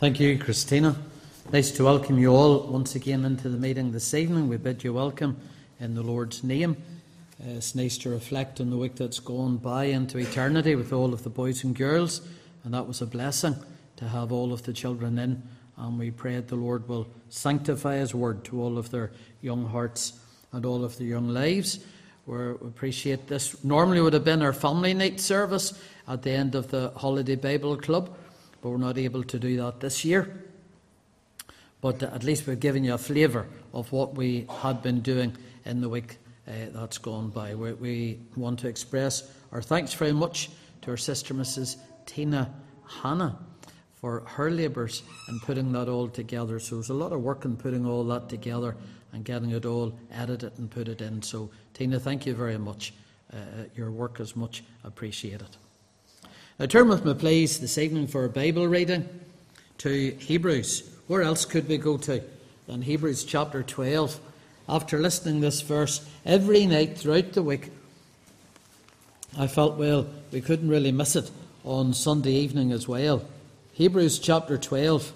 Thank you, Christina. Nice to welcome you all once again into the meeting this evening. We bid you welcome in the Lord's name. It's nice to reflect on the week that's gone by into eternity with all of the boys and girls, and that was a blessing to have all of the children in, and we pray that the Lord will sanctify His word to all of their young hearts and all of their young lives. We appreciate this. Normally would have been our family night service at the end of the Holiday Bible Club, but we're not able to do that this year. But at least we've given you a flavour of what we had been doing in the week that's gone by. We want to express our thanks very much to our sister Mrs. Tina Hanna for her labours in putting that all together. So there's a lot of work in putting all that together and getting it all edited and put it in. So Tina, thank you very much. Your work is much appreciated. Now turn with me please this evening for a Bible reading to Hebrews. Where else could we go to than Hebrews chapter 12? After listening this verse every night throughout the week, I felt, well, we couldn't really miss it on Sunday evening as well. Hebrews chapter 12.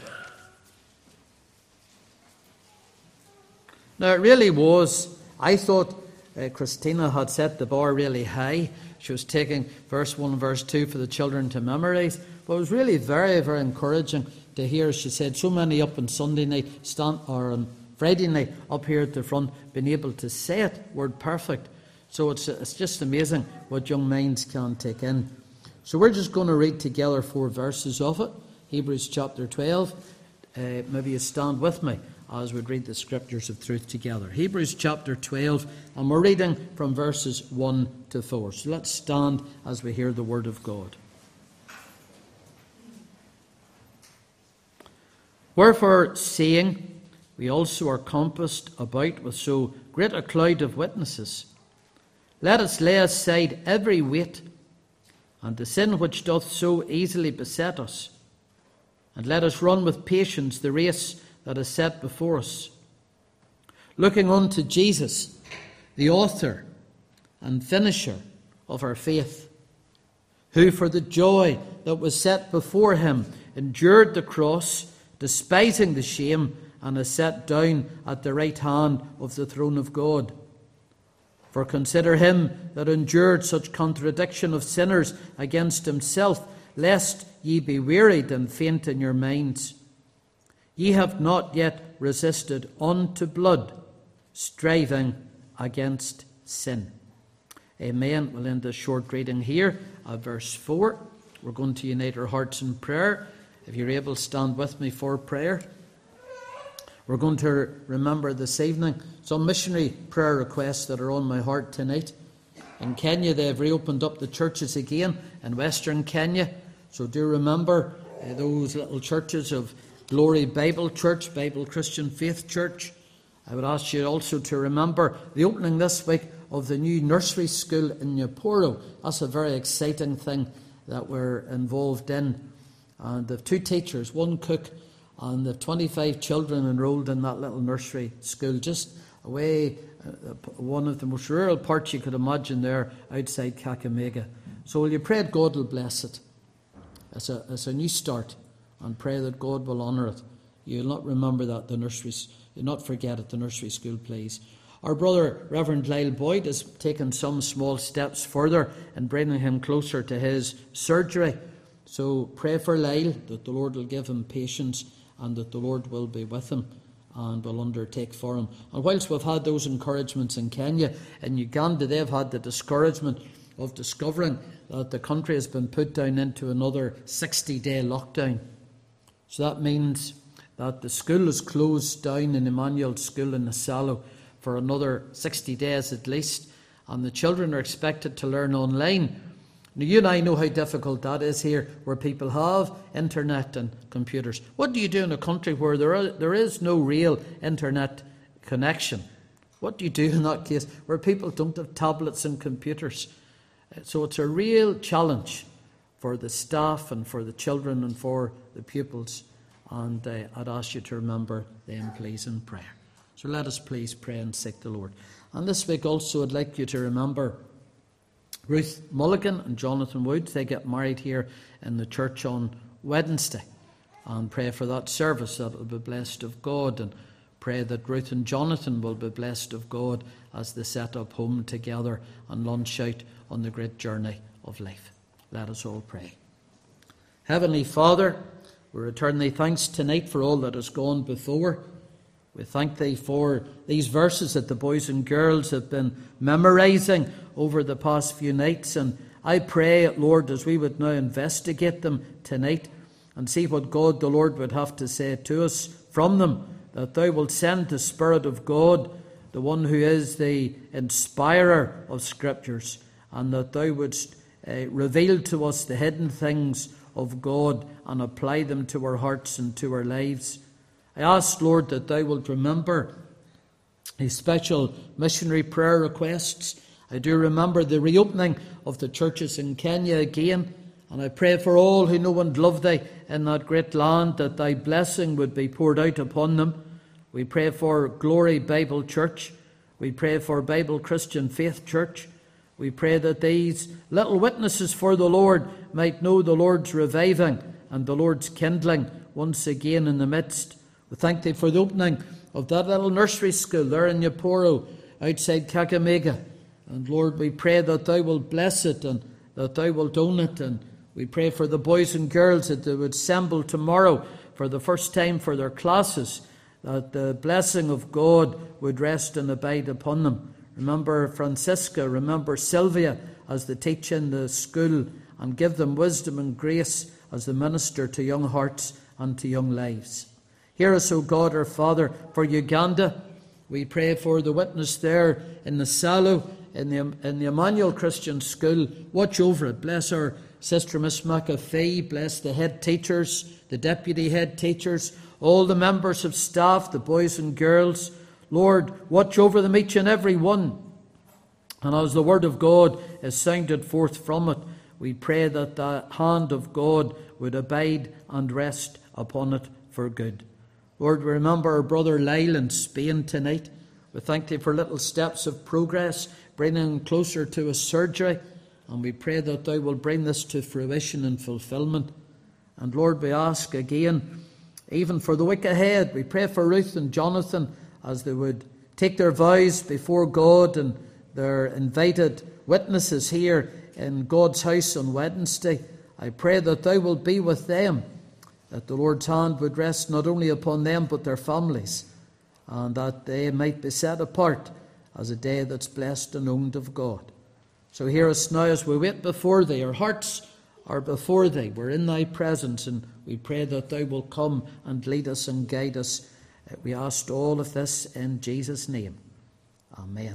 Now it really was, I thought Christina had set the bar really high. She was taking verse 1 and verse 2 for the children to memorise. But it was really very, very encouraging to hear, she said, so many up on Sunday night, or on Friday night, up here at the front, being able to say it, word perfect. So it's just amazing what young minds can take in. So we're just going to read together 4 verses of it. Hebrews chapter 12. Maybe you stand with me as we read the scriptures of truth together. Hebrews chapter 12, and we're reading from verses 1 to 4. So let's stand as we hear the word of God. Wherefore, seeing we also are compassed about with so great a cloud of witnesses, let us lay aside every weight and the sin which doth so easily beset us, and let us run with patience the race that is set before us, looking unto Jesus, the author and finisher of our faith, who for the joy that was set before him endured the cross, despising the shame, and is set down at the right hand of the throne of God. For consider him that endured such contradiction of sinners against himself, lest ye be wearied and faint in your minds. Ye have not yet resisted unto blood, striving against sin. Amen. We'll end this short reading here at verse 4. We're going to unite our hearts in prayer. If you're able, stand with me for prayer. We're going to remember this evening some missionary prayer requests that are on my heart tonight. In Kenya, they've reopened up the churches again in Western Kenya. So do remember those little churches of Glory Bible Church, Bible Christian Faith Church. I would ask you also to remember the opening this week of the new nursery school in Nyaporo. That's a very exciting thing that we're involved in. And they've 2 teachers, 1 cook, and they've 25 children enrolled in that little nursery school, just away, one of the most rural parts you could imagine there, outside Kakamega. So will you pray that God will bless it as a new start, and pray that God will honour it. You'll not remember that, you'll not forget it, the nursery school, please. Our brother, Reverend Lyle Boyd, has taken some small steps further in bringing him closer to his surgery. So pray for Lyle, that the Lord will give him patience and that the Lord will be with him and will undertake for him. And whilst we've had those encouragements in Kenya, in Uganda they've had the discouragement of discovering that the country has been put down into another 60-day lockdown. So that means that the school is closed down in Emmanuel School in Nasalo for another 60 days at least, and the children are expected to learn online. Now, you and I know how difficult that is here, where people have internet and computers. What do you do in a country where there is no real internet connection? What do you do in that case, where people don't have tablets and computers? So it's a real challenge for the staff and for the children and for the pupils. And I'd ask you to remember them, please, in prayer. So let us please pray and seek the Lord. And this week also I'd like you to remember Ruth Mulligan and Jonathan Wood. They get married here in the church on Wednesday. And pray for that service that will be blessed of God, and pray that Ruth and Jonathan will be blessed of God as they set up home together and launch out on the great journey of life. Let us all pray. Heavenly Father, we return thee thanks tonight for all that has gone before. We thank thee for these verses that the boys and girls have been memorizing over the past few nights. And I pray, Lord, as we would now investigate them tonight and see what God the Lord would have to say to us from them, that thou wilt send the Spirit of God, the one who is the inspirer of Scriptures, and that thou wouldst reveal to us the hidden things of God and apply them to our hearts and to our lives. I ask, Lord, that thou wilt remember these special missionary prayer requests. I do remember the reopening of the churches in Kenya again, and I pray for all who know and love thee in that great land, that thy blessing would be poured out upon them. We pray for Glory Bible Church. We pray for Bible Christian Faith Church. We pray that these little witnesses for the Lord might know the Lord's reviving and the Lord's kindling once again in the midst. We thank thee for the opening of that little nursery school there in Yaporo outside Kakamega. And Lord, we pray that thou wilt bless it and that thou wilt own it. And we pray for the boys and girls that they would assemble tomorrow for the first time for their classes, that the blessing of God would rest and abide upon them. Remember Francisca, remember Sylvia as they teach in the school, and give them wisdom and grace as they minister to young hearts and to young lives. Hear us, O God, our Father, for Uganda. We pray for the witness there in the Salo, in the Emmanuel Christian School. Watch over it. Bless our sister Miss McAfee. Bless the head teachers, the deputy head teachers, all the members of staff, the boys and girls. Lord, watch over them each and every one. And as the word of God is sounded forth from it, we pray that the hand of God would abide and rest upon it for good. Lord, we remember our brother Lyle in Spain tonight. We thank thee for little steps of progress, bringing him closer to his surgery. And we pray that thou will bring this to fruition and fulfillment. And Lord, we ask again, even for the week ahead, we pray for Ruth and Jonathan as they would take their vows before God and their invited witnesses here in God's house on Wednesday. I pray that thou wilt be with them, that the Lord's hand would rest not only upon them but their families, and that they might be set apart as a day that's blessed and owned of God. So hear us now as we wait before thee. Our hearts are before thee. We're in thy presence, and we pray that thou wilt come and lead us and guide us. We ask all of this in Jesus' name. Amen.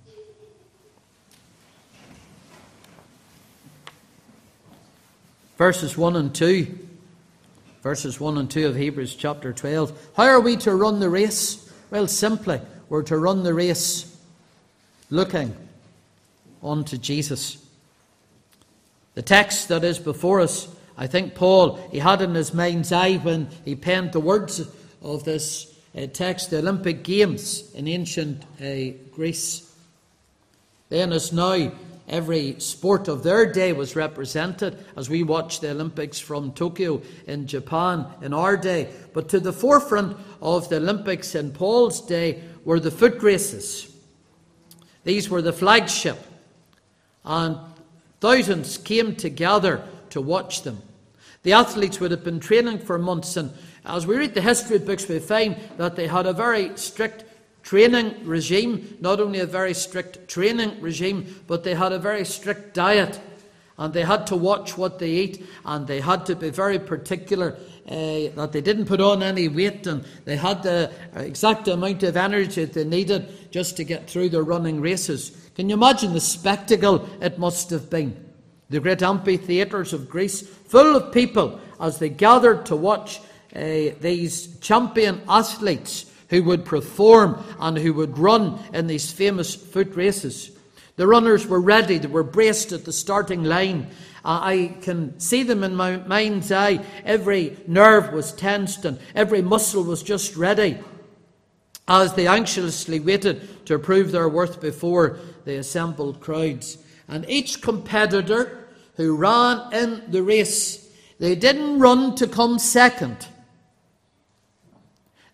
Verses 1 and 2. Verses 1 and 2 of Hebrews chapter 12. How are we to run the race? Well, simply, we're to run the race looking unto Jesus. The text that is before us, I think Paul, he had in his mind's eye when he penned the words of this text, the Olympic Games in ancient Greece. Then as now, every sport of their day was represented as we watch the Olympics from Tokyo in Japan in our day. But to the forefront of the Olympics in Paul's day were the foot races. These were the flagship. And thousands came together to watch them. The athletes would have been training for months, and as we read the history books, we find that they had a very strict training regime, not only a very strict training regime, but they had a very strict diet, and they had to watch what they eat, and they had to be very particular that they didn't put on any weight, and they had the exact amount of energy that they needed just to get through their running races. Can you imagine the spectacle it must have been? The great amphitheatres of Greece, full of people as they gathered to watch these champion athletes who would perform and who would run in these famous foot races. The runners were ready. They were braced at the starting line. I can see them in my mind's eye. Every nerve was tensed and every muscle was just ready as they anxiously waited to prove their worth before the assembled crowds. And each competitor who ran in the race, they didn't run to come second.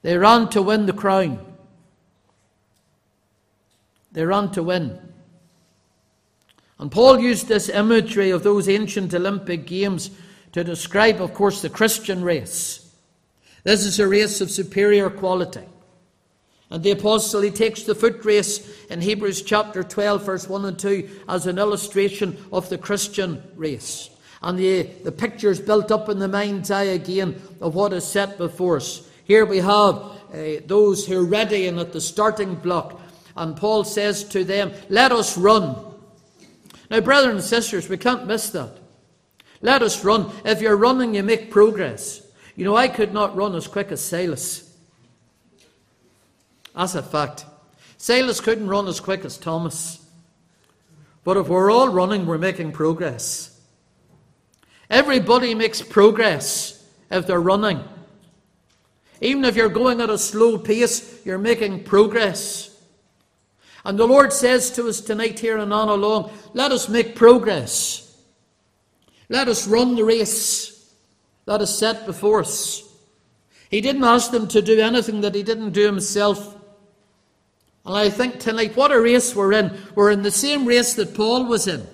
They ran to win the crown. They ran to win. And Paul used this imagery of those ancient Olympic Games to describe, of course, the Christian race. This is a race of superior quality. And the apostle, he takes the foot race in Hebrews chapter 12, verse 1 and 2 as an illustration of the Christian race. And the picture is built up in the mind's eye again of what is set before us. Here we have those who are ready and at the starting block. And Paul says to them, let us run. Now, brethren and sisters, we can't miss that. Let us run. If you're running, you make progress. You know, I could not run as quick as Silas. That's a fact. Silas couldn't run as quick as Thomas. But if we're all running, we're making progress. Everybody makes progress if they're running. Even if you're going at a slow pace, you're making progress. And the Lord says to us tonight here and on along, let us make progress. Let us run the race that is set before us. He didn't ask them to do anything that he didn't do himself. And I think tonight, what a race we're in. We're in the same race that Paul was in.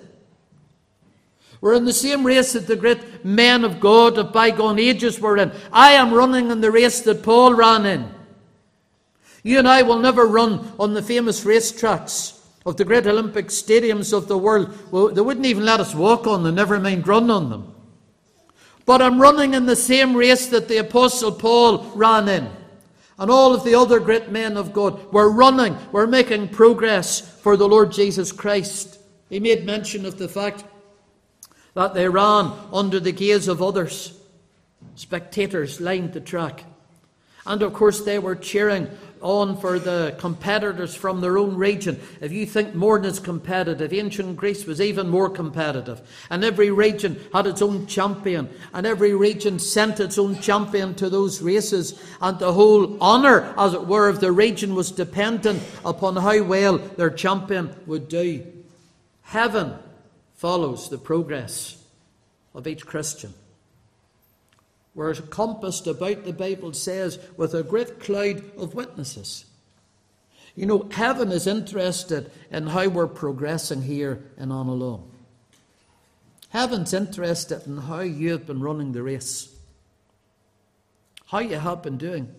We're in the same race that the great men of God of bygone ages were in. I am running in the race that Paul ran in. You and I will never run on the famous racetracks of the great Olympic stadiums of the world. Well, they wouldn't even let us walk on them, never mind run on them. But I'm running in the same race that the Apostle Paul ran in. And all of the other great men of God. We're running, we're making progress for the Lord Jesus Christ. He made mention of the fact that they ran under the gaze of others. Spectators lined the track. And of course they were cheering on for the competitors from their own region. If you think Morden is competitive, ancient Greece was even more competitive. And every region had its own champion. And every region sent its own champion to those races. And the whole honour, as it were, of the region was dependent upon how well their champion would do. Heaven follows the progress of each Christian. We're compassed about, the Bible says, with a great cloud of witnesses. You know, heaven is interested in how we're progressing here and on along. Heaven's interested in how you have been running the race. How you have been doing.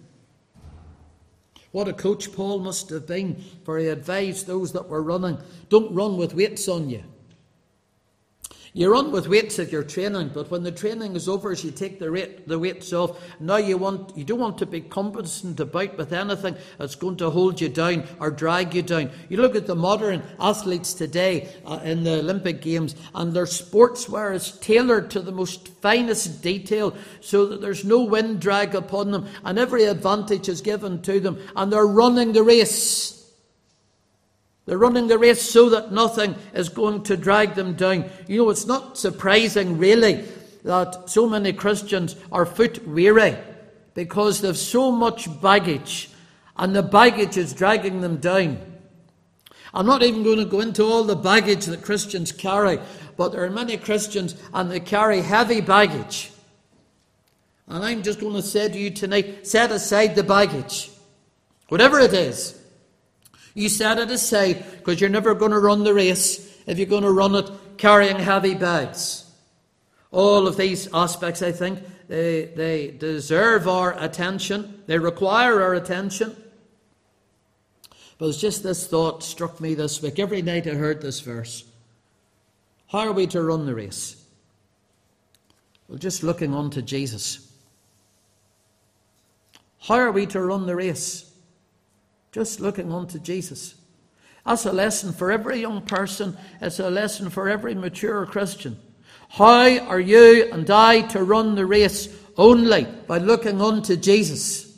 What a coach Paul must have been, for he advised those that were running, don't run with weights on you. You run with weights if you're training, but when the training is over, you take the weights off. Now you don't want to be competent about with anything that's going to hold you down or drag you down. You look at the modern athletes today in the Olympic Games, and their sportswear is tailored to the most finest detail so that there's no wind drag upon them, and every advantage is given to them, and they're running the race. They're running the race so that nothing is going to drag them down. You know, it's not surprising, really, that so many Christians are foot weary because they've so much baggage, and the baggage is dragging them down. I'm not even going to go into all the baggage that Christians carry, but there are many Christians and they carry heavy baggage. And I'm just going to say to you tonight, set aside the baggage. Whatever it is. You set it aside, because you're never going to run the race if you're going to run it carrying heavy bags. All of these aspects, I think, they deserve our attention. They require our attention. But it's just this thought struck me this week. Every night I heard this verse. How are we to run the race? Well, just looking unto Jesus. How are we to run the race? Just looking unto Jesus. That's a lesson for every young person. It's a lesson for every mature Christian. How are you and I to run the race? Only by looking unto Jesus.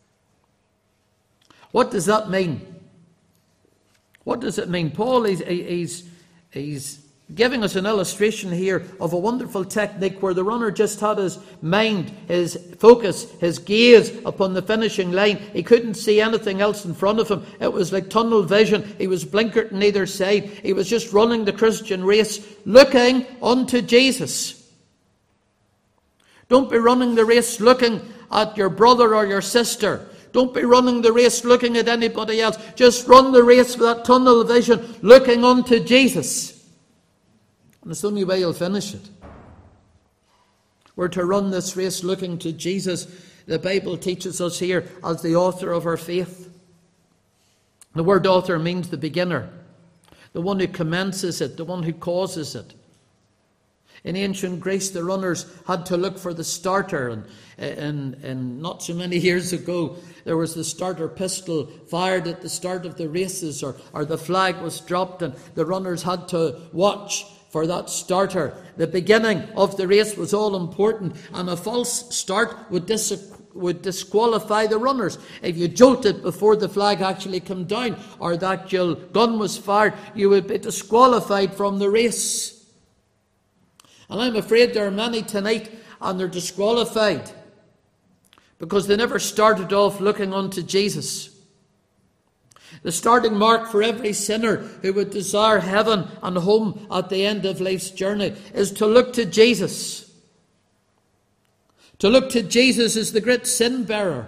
What does that mean? What does it mean? Paul, he's giving us an illustration here of a wonderful technique where the runner just had his mind, his focus, his gaze upon the finishing line. He couldn't see anything else in front of him. It was like tunnel vision. He was blinkered on either side. He was just running the Christian race, looking unto Jesus. Don't be running the race looking at your brother or your sister. Don't be running the race looking at anybody else. Just run the race with that tunnel vision, looking unto Jesus. And it's the only way you'll finish it. We're to run this race looking to Jesus. The Bible teaches us here as the author of our faith. The word author means the beginner, the one who commences it, the one who causes it. In ancient Greece, the runners had to look for the starter, and not so many years ago, there was the starter pistol fired at the start of the races, or the flag was dropped, and the runners had to watch for that starter. The beginning of the race was all important, and a false start would disqualify the runners. If you jolted before the flag actually came down, or that your gun was fired, you would be disqualified from the race. And I'm afraid there are many tonight, and they're disqualified because they never started off looking unto Jesus. The starting mark for every sinner who would desire heaven and home at the end of life's journey is to look to Jesus. To look to Jesus as the great sin bearer.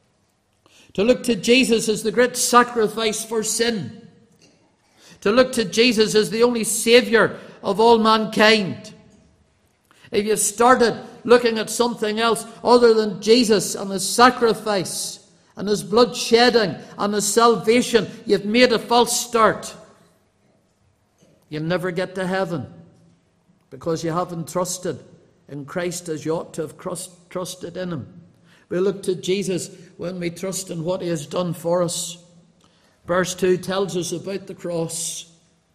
To look to Jesus as the great sacrifice for sin. To look to Jesus as the only Saviour of all mankind. If you've started looking at something else other than Jesus and His sacrifice and His blood shedding and His salvation, you've made a false start. You'll never get to heaven because you haven't trusted in Christ as you ought to have trusted in Him. We look to Jesus when we trust in what He has done for us. Verse 2 tells us about the cross.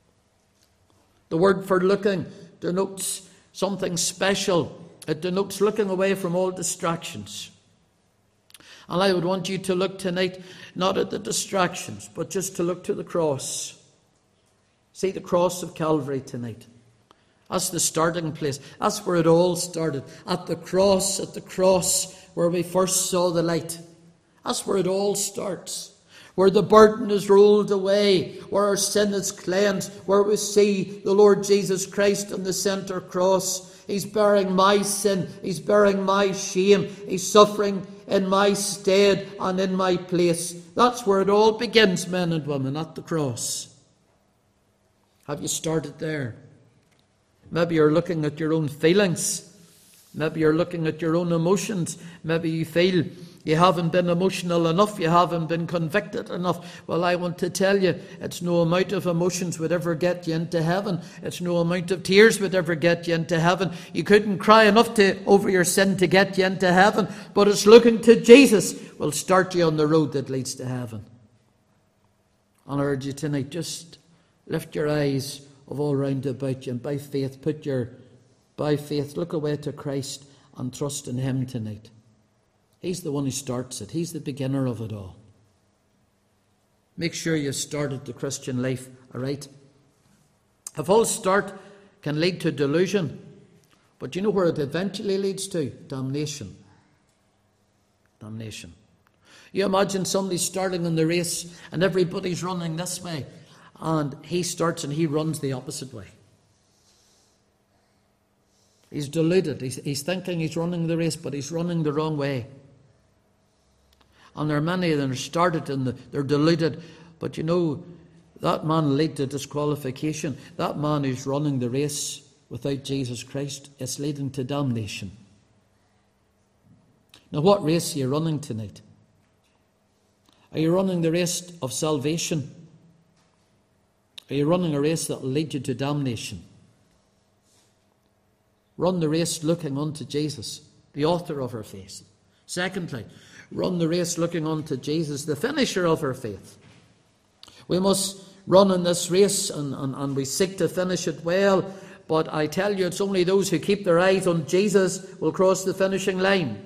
The word for looking denotes something special. It denotes looking away from all distractions. And I would want you to look tonight not at the distractions, but just to look to the cross. See the cross of Calvary tonight. That's the starting place. That's where it all started. At the cross where we first saw the light. That's where it all starts. Where the burden is rolled away, where our sin is cleansed, where we see the Lord Jesus Christ on the centre cross. He's bearing my sin, He's bearing my shame, He's suffering in my stead and in my place. That's where it all begins, men and women, at the cross. Have you started there? Maybe you're looking at your own feelings. Maybe you're looking at your own emotions. Maybe you feel you haven't been emotional enough. You haven't been convicted enough. Well, I want to tell you, it's no amount of emotions would ever get you into heaven. It's no amount of tears would ever get you into heaven. You couldn't cry enough over your sin to get you into heaven. But it's looking to Jesus will start you on the road that leads to heaven. And I urge you tonight, just lift your eyes of all round about you, and by faith, look away to Christ and trust in Him tonight. He's the one who starts it. He's the beginner of it all. Make sure you started the Christian life aright. A false start can lead to delusion, but you know where it eventually leads to? Damnation. Damnation. You imagine somebody starting in the race and everybody's running this way, and he starts and he runs the opposite way. He's deluded. He's thinking he's running the race, but he's running the wrong way. And there are many that are started and they're deluded. But you know, that man led to disqualification. That man who's running the race without Jesus Christ, it's leading to damnation. Now, what race are you running tonight? Are you running the race of salvation? Are you running a race that will lead you to damnation? Run the race looking unto Jesus, the author of our faith. Secondly, run the race looking unto Jesus, the finisher of our faith. We must run in this race and we seek to finish it well, but I tell you, it's only those who keep their eyes on Jesus will cross the finishing line.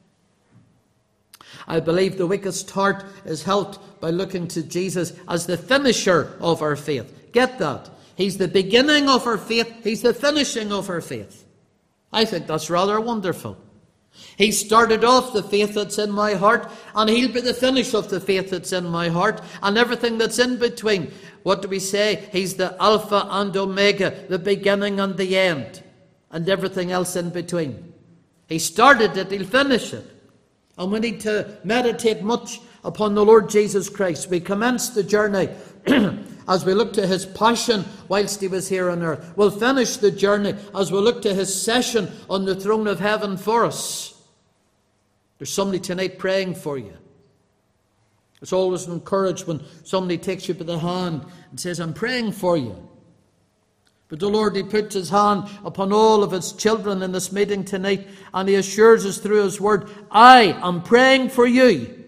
I believe the weakest heart is helped by looking to Jesus as the finisher of our faith. Get that? He's the beginning of our faith. He's the finishing of our faith. I think that's rather wonderful. He started off the faith that's in my heart, and He'll be the finish of the faith that's in my heart, and everything that's in between. What do we say? He's the Alpha and Omega, the beginning and the end, and everything else in between. He started it, He'll finish it. And we need to meditate much upon the Lord Jesus Christ. We commence the journey as we look to his passion whilst he was here on earth. We'll finish the journey as we look to his session on the throne of heaven for us. There's somebody tonight praying for you. It's always encouraged when somebody takes you by the hand and says, I'm praying for you. But the Lord, he puts his hand upon all of his children in this meeting tonight, and he assures us through his word, I am praying for you.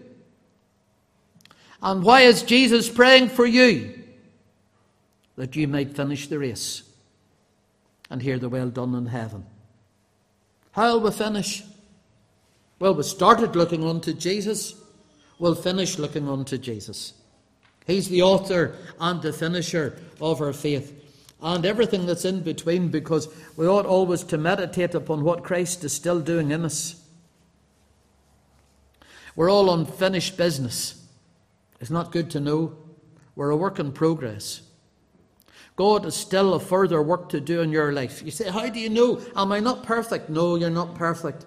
And why is Jesus praying for you? That you might finish the race and hear the well done in heaven. How will we finish? Well, we started looking unto Jesus. We'll finish looking unto Jesus. He's the author and the finisher of our faith. And everything that's in between, because we ought always to meditate upon what Christ is still doing in us. We're all unfinished business. It's not good to know. We're a work in progress. God has still a further work to do in your life. You say, how do you know? Am I not perfect? No, you're not perfect.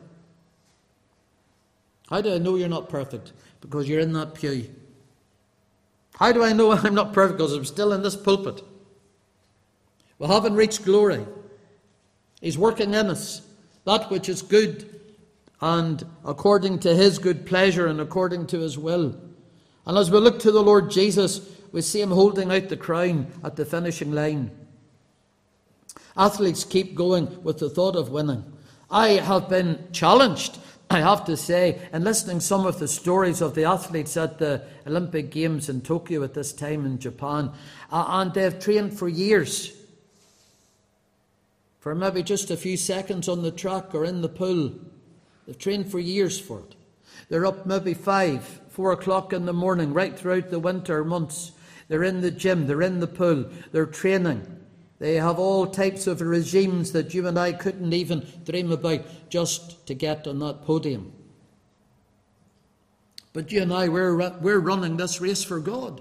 How do I know you're not perfect? Because you're in that pew. How do I know I'm not perfect? Because I'm still in this pulpit. We haven't reached glory. He's working in us that which is good, and according to his good pleasure and according to his will. And as we look to the Lord Jesus, we see him holding out the crown at the finishing line. Athletes keep going with the thought of winning. I have been challenged, I have to say, in listening to some of the stories of the athletes at the Olympic Games in Tokyo at this time in Japan. And they've trained for years. For maybe just a few seconds on the track or in the pool. They've trained for years for it. They're up maybe 4 o'clock in the morning, right throughout the winter months. They're in the gym, they're in the pool, they're training. They have all types of regimes that you and I couldn't even dream about just to get on that podium. But you and I, we're running this race for God.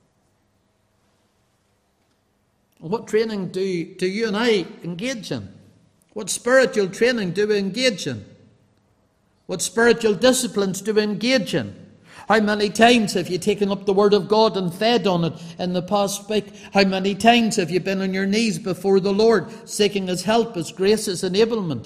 What training do you and I engage in? What spiritual training do we engage in? What spiritual disciplines do we engage in? How many times have you taken up the Word of God and fed on it in the past week? How many times have you been on your knees before the Lord, seeking his help, his grace, his enablement?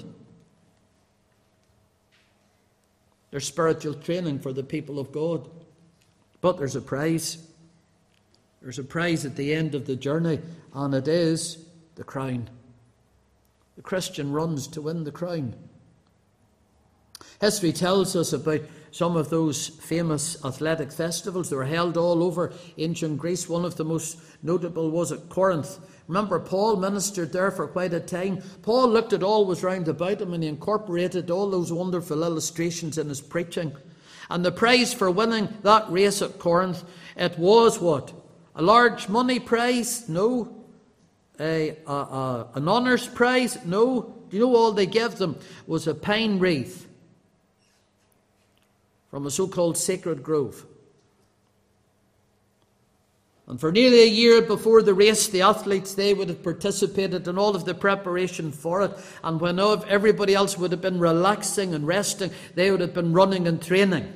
There's spiritual training for the people of God. But there's a prize. There's a prize at the end of the journey, and it is the crown. The Christian runs to win the crown. History tells us about some of those famous athletic festivals that were held all over ancient Greece. One of the most notable was at Corinth. Remember, Paul ministered there for quite a time. Paul looked at all was round about him, and he incorporated all those wonderful illustrations in his preaching. And the prize for winning that race at Corinth, it was what? A large money prize? No. An honours prize? No. Do you know all they gave them was a pine wreath from a so-called sacred grove. And for nearly a year before the race, the athletes, they would have participated in all of the preparation for it. And when everybody else would have been relaxing and resting, they would have been running and training.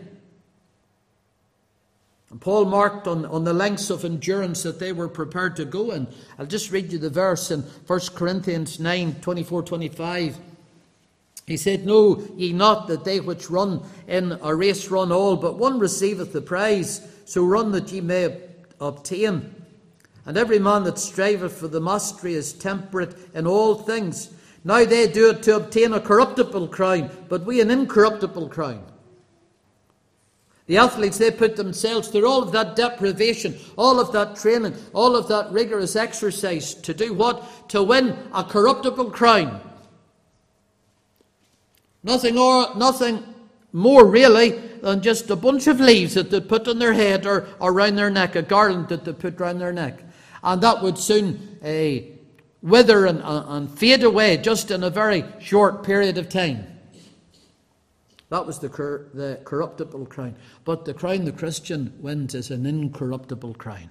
And Paul marked on the lengths of endurance that they were prepared to go in. I'll just read you the verse in 1 Corinthians 9, 24-25. He said, Know ye not that they which run in a race run all, but one receiveth the prize, so run that ye may obtain. And every man that striveth for the mastery is temperate in all things. Now they do it to obtain a corruptible crown, but we an incorruptible crown. The athletes, they put themselves through all of that deprivation, all of that training, all of that rigorous exercise to do what? To win a corruptible crown. Nothing more really than just a bunch of leaves that they put on their head or around their neck, a garland that they put around their neck. And that would soon wither and fade away just in a very short period of time. That was the corruptible crown. But the crown the Christian wins is an incorruptible crown.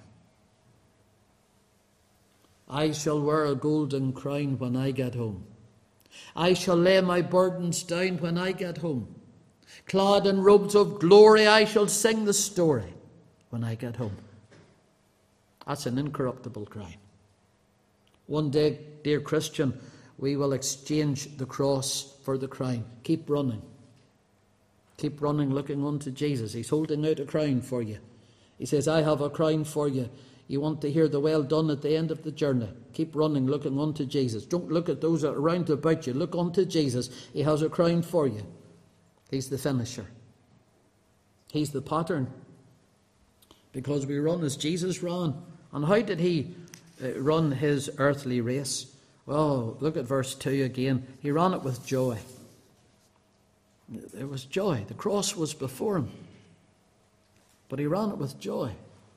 I shall wear a golden crown when I get home. I shall lay my burdens down when I get home. Clad in robes of glory, I shall sing the story when I get home. That's an incorruptible crown. One day, dear Christian, we will exchange the cross for the crown. Keep running. Keep running, looking unto Jesus. He's holding out a crown for you. He says, I have a crown for you. You want to hear the well done at the end of the journey. Keep running, looking unto Jesus. Don't look at those that are around about you. Look unto Jesus. He has a crown for you. He's the finisher. He's the pattern. Because we run as Jesus ran. And how did he run his earthly race? Well, look at verse 2 again. He ran it with joy. There was joy. The cross was before him. But he ran it with joy.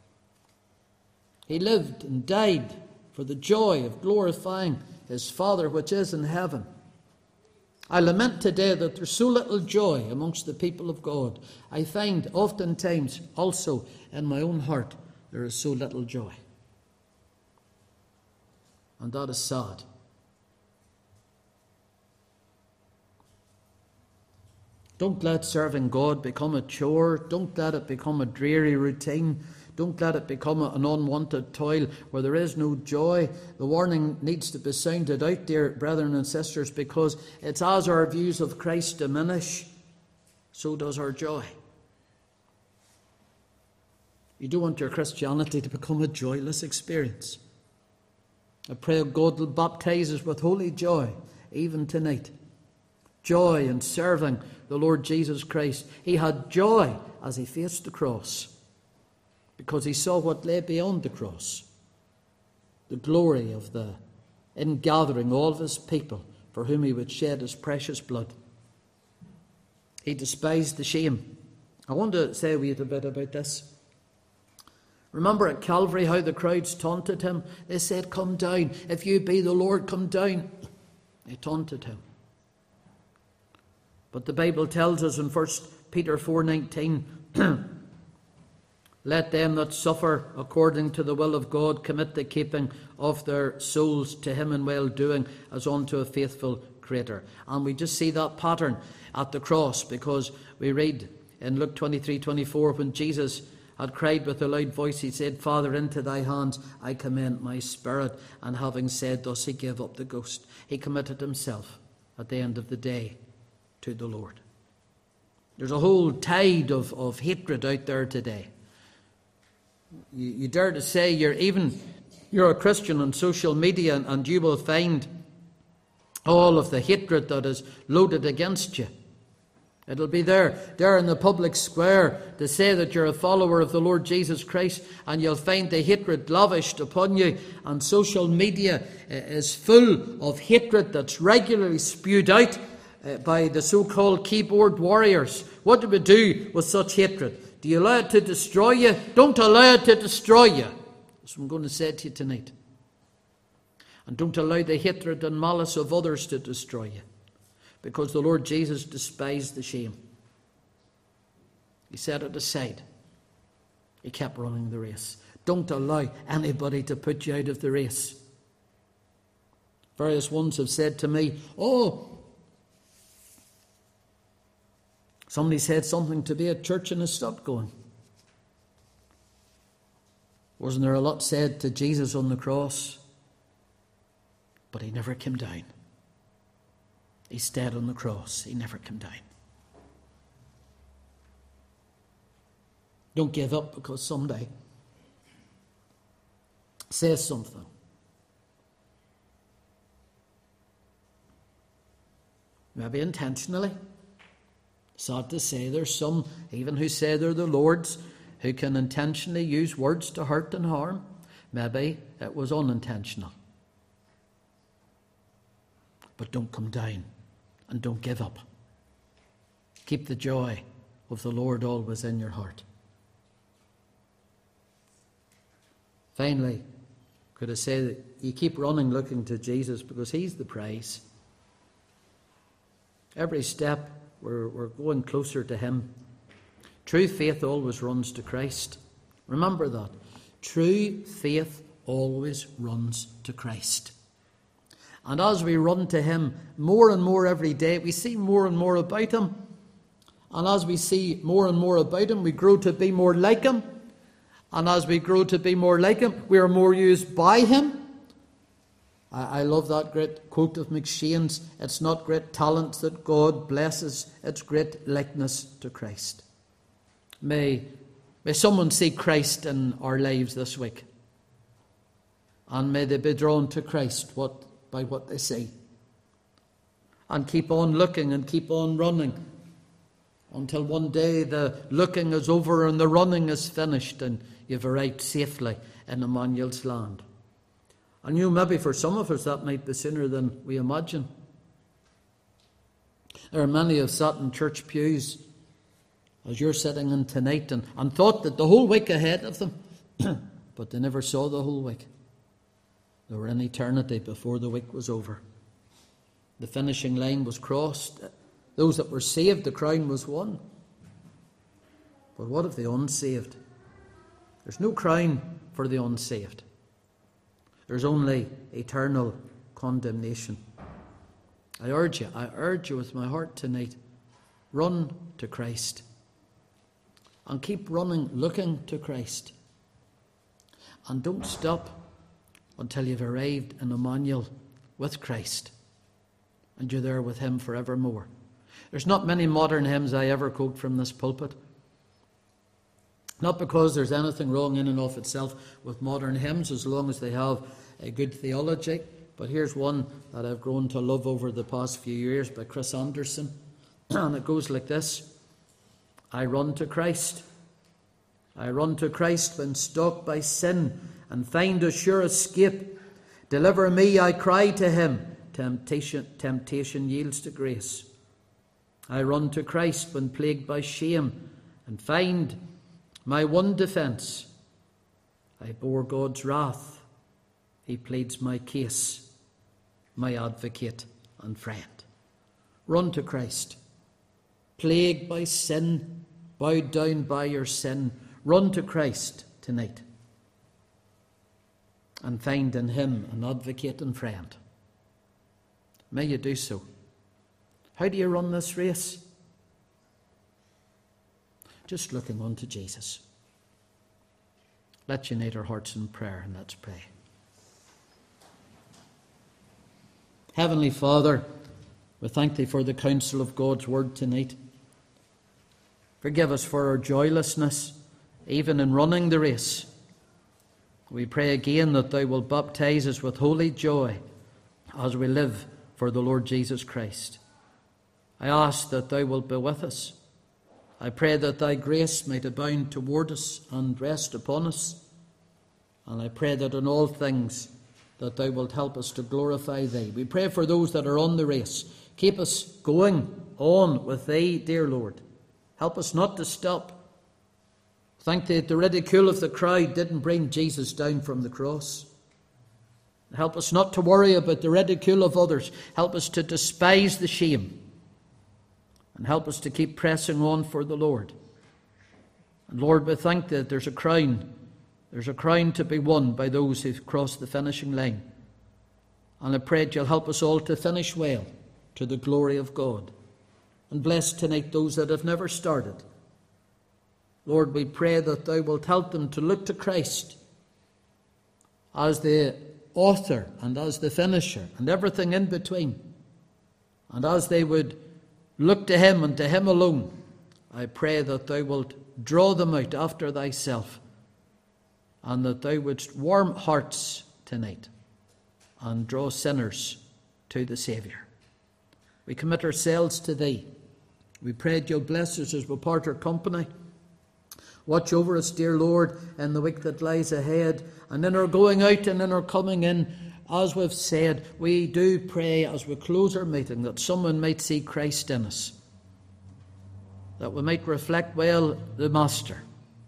He lived and died for the joy of glorifying his Father which is in heaven. I lament today that there's so little joy amongst the people of God. I find oftentimes also in my own heart there is so little joy. And that is sad. Don't let serving God become a chore. Don't let it become a dreary routine. Don't let it become an unwanted toil where there is no joy. The warning needs to be sounded out, dear brethren and sisters, because it's as our views of Christ diminish, so does our joy. You don't want your Christianity to become a joyless experience. I pray God will baptize us with holy joy, even tonight. Joy in serving the Lord Jesus Christ. He had joy as he faced the cross, because he saw what lay beyond the cross. The glory of the ingathering all of his people for whom he would shed his precious blood. He despised the shame. I want to say a wee bit about this. Remember at Calvary how the crowds taunted him? They said, come down. If you be the Lord, come down. They taunted him. But the Bible tells us in 1 Peter 4:19, let them that suffer according to the will of God commit the keeping of their souls to him in well-doing as unto a faithful Creator. And we just see that pattern at the cross, because we read in Luke 23:24, when Jesus had cried with a loud voice, he said, Father, into thy hands I commend my spirit. And having said thus, he gave up the ghost. He committed himself at the end of the day to the Lord. There's a whole tide of hatred out there today. You dare to say you're a Christian on social media, and you will find all of the hatred that is loaded against you. It'll be there in the public square to say that you're a follower of the Lord Jesus Christ, and you'll find the hatred lavished upon you. And social media is full of hatred that's regularly spewed out by the so-called keyboard warriors. What do we do with such hatred? Do you allow it to destroy you? Don't allow it to destroy you. That's what I'm going to say to you tonight. And don't allow the hatred and malice of others to destroy you, because the Lord Jesus despised the shame. He set it aside. He kept running the race. Don't allow anybody to put you out of the race. Various ones have said to me, somebody said something to me at church and has stopped going. Wasn't there a lot said to Jesus on the cross? But he never came down. He stayed on the cross. He never came down. Don't give up because somebody says something. Maybe intentionally. Sad to say, there's some even who say they're the Lord's who can intentionally use words to hurt and harm. Maybe it was unintentional. But don't come down and don't give up. Keep the joy of the Lord always in your heart. Finally, could I say that you keep running looking to Jesus, because he's the prize. Every step we're going closer to him. True faith always runs to Christ. Remember that. True faith always runs to Christ. And as we run to him more and more every day, we see more and more about him. And as we see more and more about him, we grow to be more like him. And as we grow to be more like him, we are more used by him. I love that great quote of McShane's. It's not great talents that God blesses, it's great likeness to Christ. May someone see Christ in our lives this week. And may they be drawn to Christ by what they see. And keep on looking and keep on running until one day the looking is over and the running is finished and you've arrived safely in Emmanuel's land. And maybe for some of us that might be sooner than we imagine. There are many who have sat in church pews as you're sitting in tonight and thought that the whole week ahead of them, but they never saw the whole week. They were in eternity before the week was over. The finishing line was crossed. Those that were saved, the crown was won. But what of the unsaved? There's no crown for the unsaved. There's only eternal condemnation. I urge you with my heart tonight, run to Christ. And keep running, looking to Christ. And don't stop until you've arrived in Emmanuel with Christ. And you're there with him forevermore. There's not many modern hymns I ever quote from this pulpit. Not because there's anything wrong in and of itself with modern hymns, as long as they have a good theology. But here's one that I've grown to love over the past few years by Chris Anderson. And it goes like this. I run to Christ. I run to Christ when stalked by sin and find a sure escape. Deliver me, I cry to him. Temptation yields to grace. I run to Christ when plagued by shame and find my one defence. I bore God's wrath. He pleads my case, my advocate and friend. Run to Christ. Plagued by sin, bowed down by your sin, run to Christ tonight and find in him an advocate and friend. May you do so. How do you run this race? Just looking unto Jesus. Let's unite our hearts in prayer and let's pray. Heavenly Father, we thank thee for the counsel of God's word tonight. Forgive us for our joylessness, even in running the race. We pray again that thou wilt baptize us with holy joy as we live for the Lord Jesus Christ. I ask that thou wilt be with us. I pray that thy grace might abound toward us and rest upon us. And I pray that in all things that thou wilt help us to glorify thee. We pray for those that are on the race. Keep us going on with thee, dear Lord. Help us not to stop. Thank thee that the ridicule of the crowd didn't bring Jesus down from the cross. Help us not to worry about the ridicule of others. Help us to despise the shame. And help us to keep pressing on for the Lord. And Lord, we thank thee that there's a crown. There's a crown to be won by those who've crossed the finishing line. And I pray that you'll help us all to finish well to the glory of God. And bless tonight those that have never started. Lord, we pray that thou wilt help them to look to Christ as the author and as the finisher and everything in between. And as they would look to him and to him alone, I pray that thou wilt draw them out after thyself, and that thou wouldst warm hearts tonight and draw sinners to the Saviour. We commit ourselves to thee. We pray that you'll bless us as we part our company. Watch over us, dear Lord, in the week that lies ahead, and in our going out and in our coming in. As we've said, we do pray as we close our meeting that someone might see Christ in us, that we might reflect well the Master,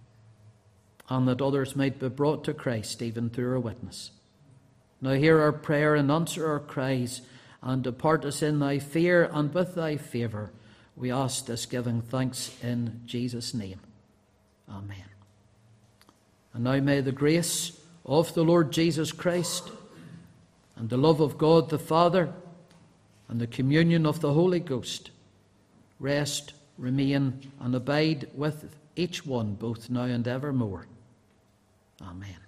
and that others might be brought to Christ even through our witness. Now hear our prayer and answer our cries, and depart us in thy fear and with thy favour. We ask this, giving thanks in Jesus' name. Amen. And now may the grace of the Lord Jesus Christ and the love of God the Father and the communion of the Holy Ghost rest, remain and abide with each one, both now and evermore. Amen.